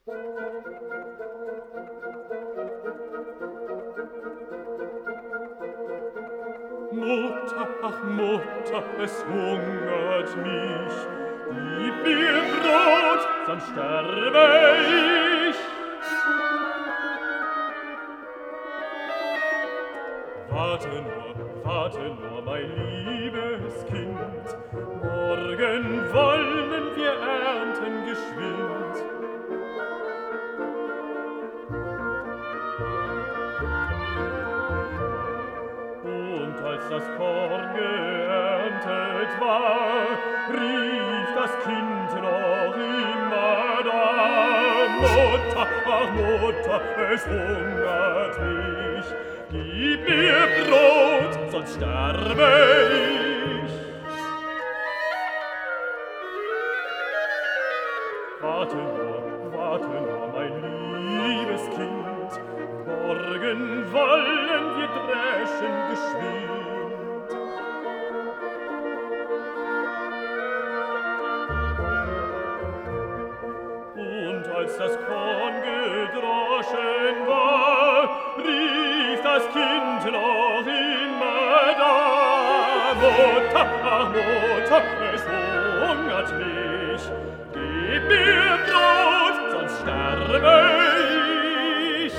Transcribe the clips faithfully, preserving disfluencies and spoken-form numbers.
Mutter, ach Mutter, es hungert mich. Gib mir Brot, sonst sterbe ich. Warte nur, warte nur, mein liebes Kind. Morgen wollen wir ernten geschwind. Und als das Korn geerntet war, rief das Kind noch immer da. Mutter, ach Mutter, es hungert mich. Gib mir Brot, sonst sterbe ich. Warte nur, warte nur, mein liebes Kind. Morgen wollen wir dreschen geschwind. Und als das Korn gedroschen war, rief das Kind noch immer da. Mutter, ach Mutter, es hungert mich. Gib mir Brot, sonst sterbe ich.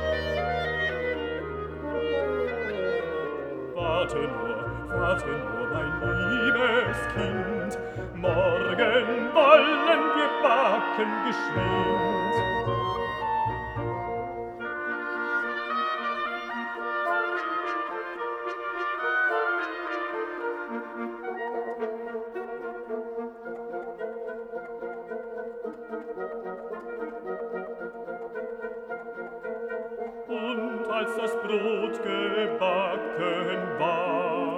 Warte nur, warte nur, mein liebes Kind. Morgen wollen wir backen geschwind. Und als das Brot gebacken war,